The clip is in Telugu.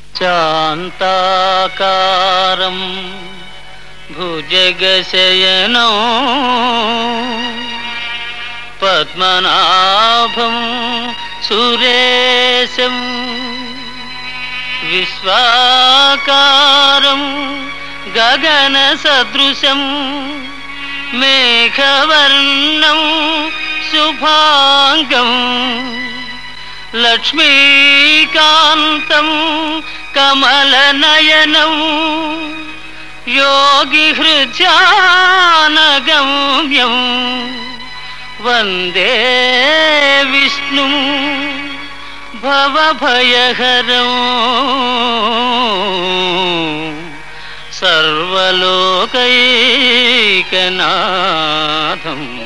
శాంతాకారం భుజగశయనం పద్మనాభం సురేశం విశ్వాకారం గగన సదృశం మేఘవర్ణం శుభాంగం లక్ష్మీకాంతం కమలనయనం యోగిహృద్యానగమ్యం వందే విష్ణు భవభయహరం సర్వలోకైకనాథం.